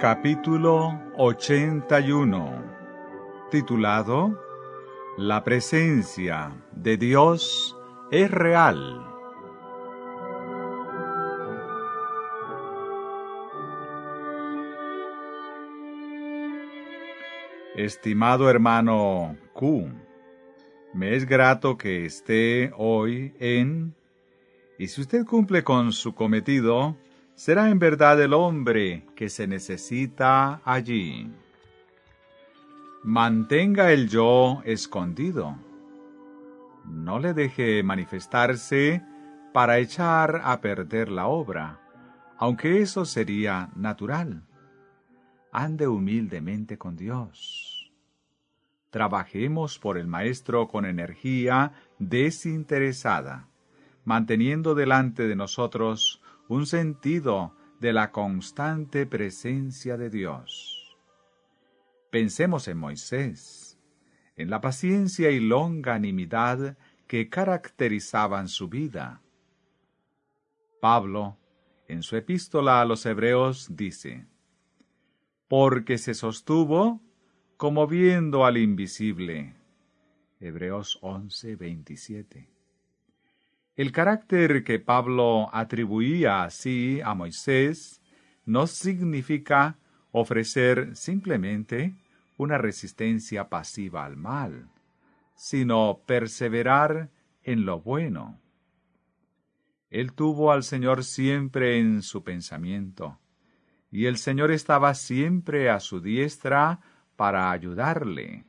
Capítulo 81, titulado La presencia de Dios es real. Estimado hermano Q, me es grato que esté hoy y si usted cumple con su cometido, será en verdad el hombre que se necesita allí. Mantenga el yo escondido. No le deje manifestarse para echar a perder la obra, aunque eso sería natural. Ande humildemente con Dios. Trabajemos por el Maestro con energía desinteresada, manteniendo delante de nosotros un sentido de la constante presencia de Dios. Pensemos en Moisés, en la paciencia y longanimidad que caracterizaban su vida. Pablo, en su epístola a los Hebreos, dice: porque se sostuvo como viendo al invisible. Hebreos 11:27. El carácter que Pablo atribuía así a Moisés no significa ofrecer simplemente una resistencia pasiva al mal, sino perseverar en lo bueno. Él tuvo al Señor siempre en su pensamiento, y el Señor estaba siempre a su diestra para ayudarle.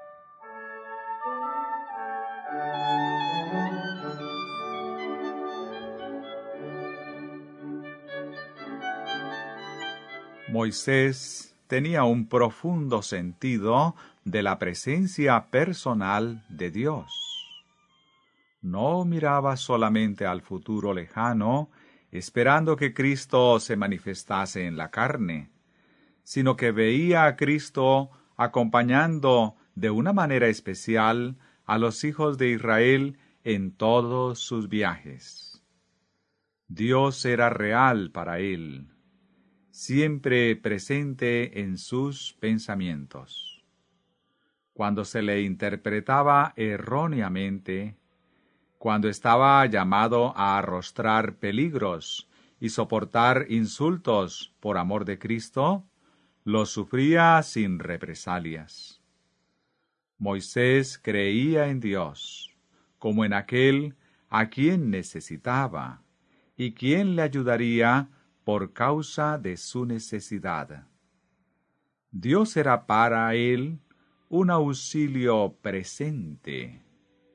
Moisés tenía un profundo sentido de la presencia personal de Dios. No miraba solamente al futuro lejano, esperando que Cristo se manifestase en la carne, sino que veía a Cristo acompañando de una manera especial a los hijos de Israel en todos sus viajes. Dios era real para él, siempre presente en sus pensamientos. Cuando se le interpretaba erróneamente, cuando estaba llamado a arrostrar peligros y soportar insultos por amor de Cristo, los sufría sin represalias. Moisés creía en Dios, como en aquel a quien necesitaba, y quien le ayudaría por causa de su necesidad. Dios era para él un auxilio presente.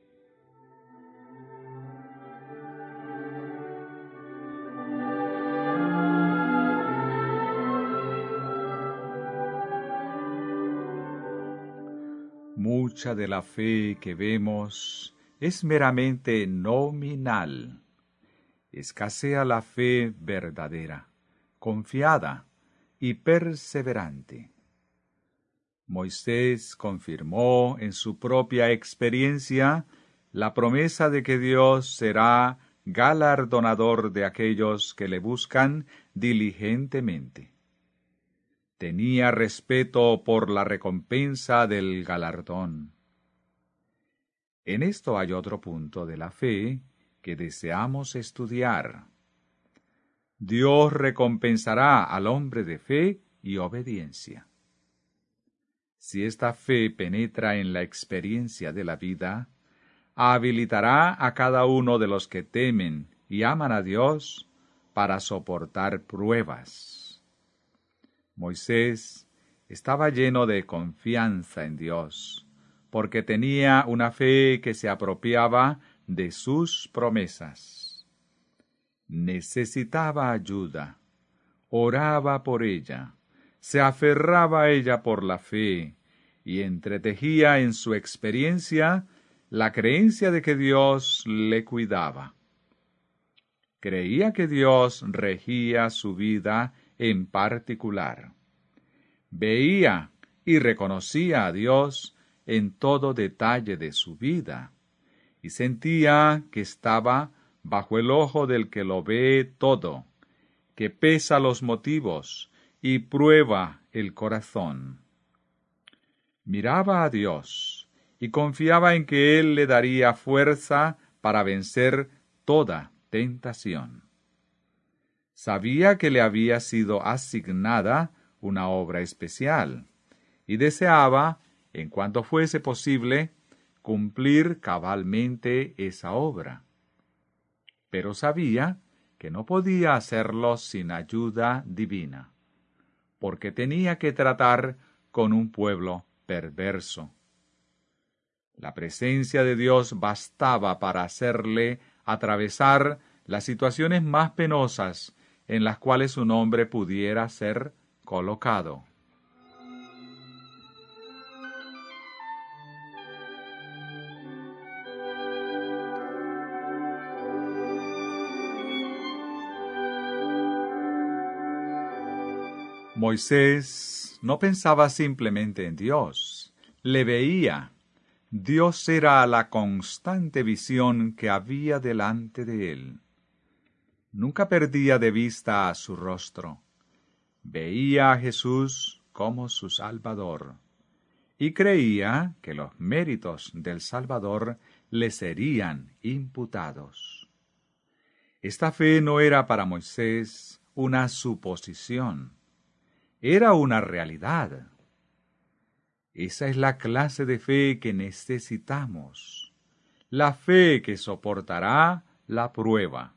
Mucha de la fe que vemos es meramente nominal. Escasea la fe verdadera, confiada y perseverante. Moisés confirmó en su propia experiencia la promesa de que Dios será galardonador de aquellos que le buscan diligentemente. Tenía respeto por la recompensa del galardón. En esto hay otro punto de la fe que deseamos estudiar. Dios recompensará al hombre de fe y obediencia. Si esta fe penetra en la experiencia de la vida, habilitará a cada uno de los que temen y aman a Dios para soportar pruebas. Moisés estaba lleno de confianza en Dios, porque tenía una fe que se apropiaba de sus promesas. Necesitaba ayuda, oraba por ella, se aferraba a ella por la fe, y entretejía en su experiencia la creencia de que Dios le cuidaba. Creía que Dios regía su vida en particular. Veía y reconocía a Dios en todo detalle de su vida, y sentía que estaba bajo el ojo del que lo ve todo, que pesa los motivos y prueba el corazón. Miraba a Dios y confiaba en que Él le daría fuerza para vencer toda tentación. Sabía que le había sido asignada una obra especial y deseaba, en cuanto fuese posible, cumplir cabalmente esa obra. Pero sabía que no podía hacerlo sin ayuda divina, porque tenía que tratar con un pueblo perverso. La presencia de Dios bastaba para hacerle atravesar las situaciones más penosas en las cuales un hombre pudiera ser colocado. Moisés no pensaba simplemente en Dios, le veía. Dios era la constante visión que había delante de él. Nunca perdía de vista su rostro. Veía a Jesús como su Salvador, y creía que los méritos del Salvador le serían imputados. Esta fe no era para Moisés una suposición, era una realidad. Esa es la clase de fe que necesitamos, la fe que soportará la prueba.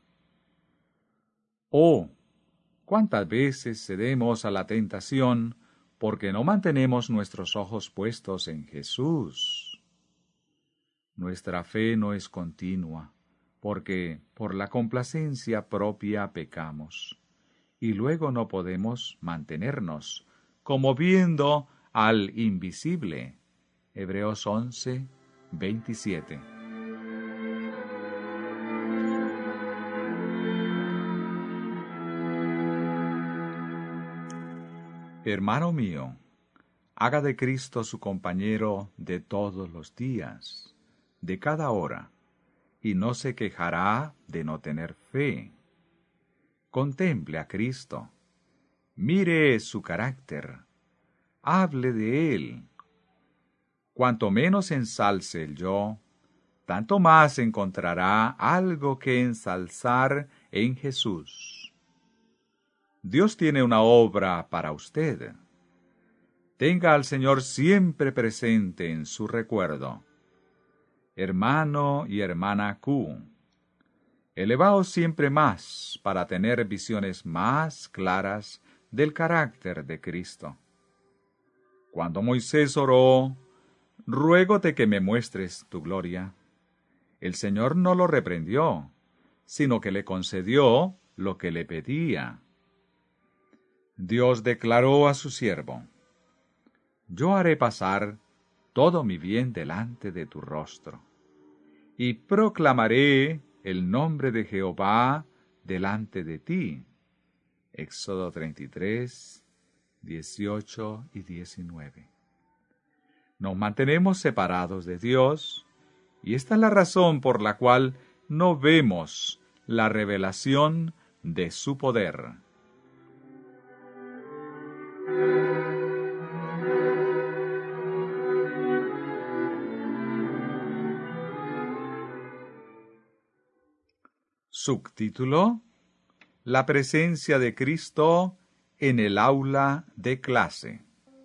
Oh, cuántas veces cedemos a la tentación porque no mantenemos nuestros ojos puestos en Jesús. Nuestra fe no es continua, porque por la complacencia propia pecamos, y luego no podemos mantenernos, como viendo al invisible. Hebreos 11, 27. Hermano mío, haga de Cristo su compañero de todos los días, de cada hora, y no se quejará de no tener fe. Contemple a Cristo, mire su carácter, hable de Él. Cuanto menos ensalce el yo, tanto más encontrará algo que ensalzar en Jesús. Dios tiene una obra para usted. Tenga al Señor siempre presente en su recuerdo. Hermano y hermana Q, elevaos siempre más para tener visiones más claras del carácter de Cristo. Cuando Moisés oró, ruégote que me muestres tu gloria, el Señor no lo reprendió, sino que le concedió lo que le pedía. Dios declaró a su siervo: yo haré pasar todo mi bien delante de tu rostro, y proclamaré el nombre de Jehová delante de ti. Éxodo 33, 18 y 19. Nos mantenemos separados de Dios, y esta es la razón por la cual no vemos la revelación de su poder. Subtítulo: La presencia de Cristo en el aula de clase.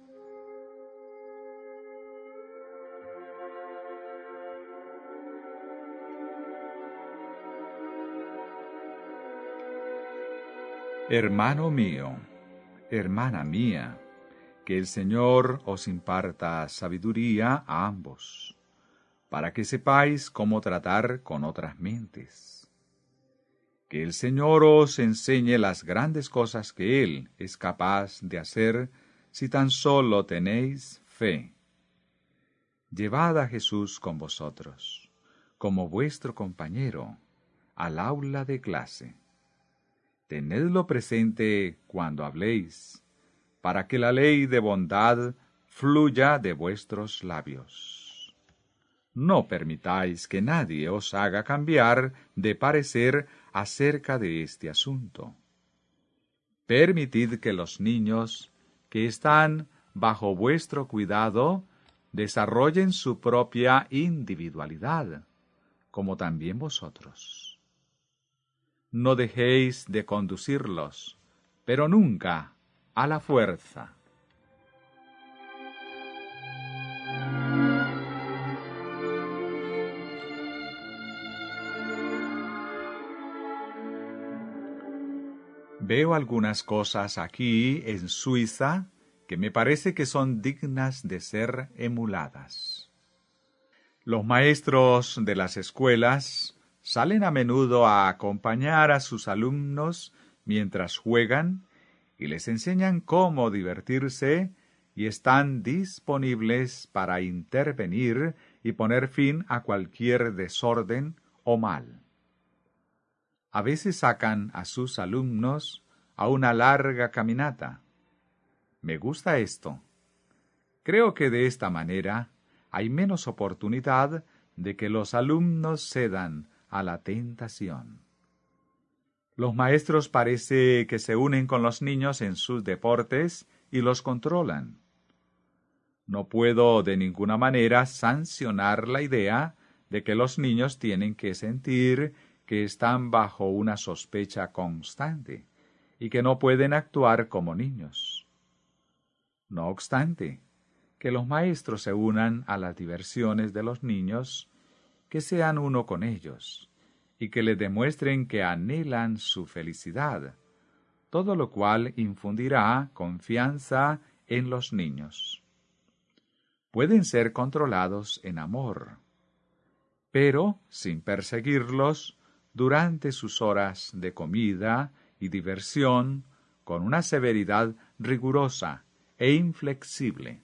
Hermano mío, hermana mía, que el Señor os imparta sabiduría a ambos, para que sepáis cómo tratar con otras mentes. Que el Señor os enseñe las grandes cosas que Él es capaz de hacer si tan solo tenéis fe. Llevad a Jesús con vosotros, como vuestro compañero, al aula de clase. Tenedlo presente cuando habléis, para que la ley de bondad fluya de vuestros labios. No permitáis que nadie os haga cambiar de parecer acerca de este asunto. Permitid que los niños que están bajo vuestro cuidado desarrollen su propia individualidad, como también vosotros. No dejéis de conducirlos, pero nunca a la fuerza. Veo algunas cosas aquí en Suiza que me parece que son dignas de ser emuladas. Los maestros de las escuelas salen a menudo a acompañar a sus alumnos mientras juegan y les enseñan cómo divertirse y están disponibles para intervenir y poner fin a cualquier desorden o mal. A veces sacan a sus alumnos a una larga caminata. Me gusta esto. Creo que de esta manera hay menos oportunidad de que los alumnos cedan a la tentación. Los maestros parece que se unen con los niños en sus deportes y los controlan. No puedo de ninguna manera sancionar la idea de que los niños tienen que sentir que están bajo una sospecha constante y que no pueden actuar como niños. No obstante, que los maestros se unan a las diversiones de los niños, que sean uno con ellos, y que les demuestren que anhelan su felicidad, todo lo cual infundirá confianza en los niños. Pueden ser controlados en amor, pero sin perseguirlos durante sus horas de comida y diversión con una severidad rigurosa e inflexible.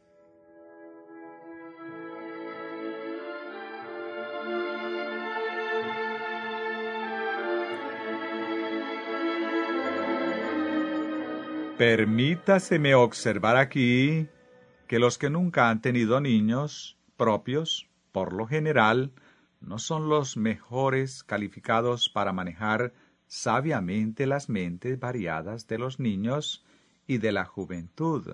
Permítaseme observar aquí que los que nunca han tenido niños propios, por lo general, no son los mejores calificados para manejar sabiamente las mentes variadas de los niños y de la juventud.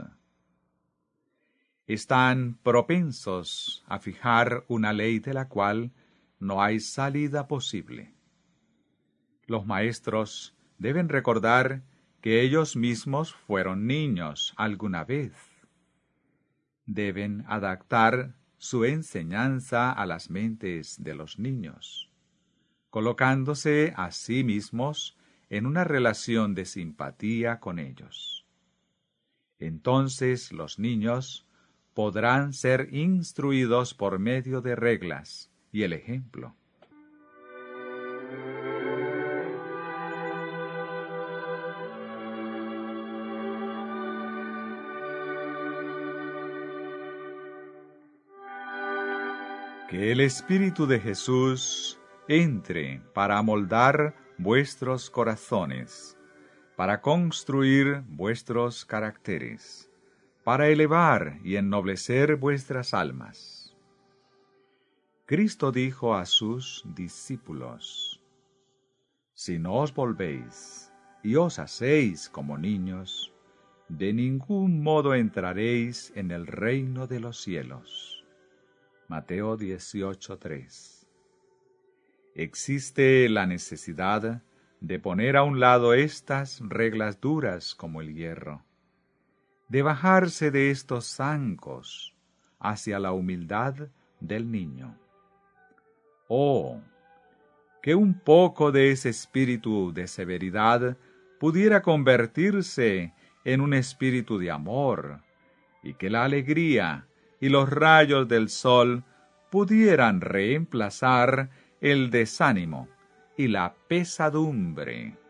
Están propensos a fijar una ley de la cual no hay salida posible. Los maestros deben recordar que ellos mismos fueron niños alguna vez. Deben adaptar su enseñanza a las mentes de los niños, colocándose a sí mismos en una relación de simpatía con ellos. Entonces los niños podrán ser instruidos por medio de reglas y el ejemplo. Que el Espíritu de Jesús entre para amoldar vuestros corazones, para construir vuestros caracteres, para elevar y ennoblecer vuestras almas. Cristo dijo a sus discípulos: Si no os volvéis y os hacéis como niños, de ningún modo entraréis en el reino de los cielos. Mateo 18:3. Existe la necesidad de poner a un lado estas reglas duras como el hierro, de bajarse de estos zancos hacia la humildad del niño. Oh, que un poco de ese espíritu de severidad pudiera convertirse en un espíritu de amor, y que la alegría y los rayos del sol pudieran reemplazar el desánimo y la pesadumbre.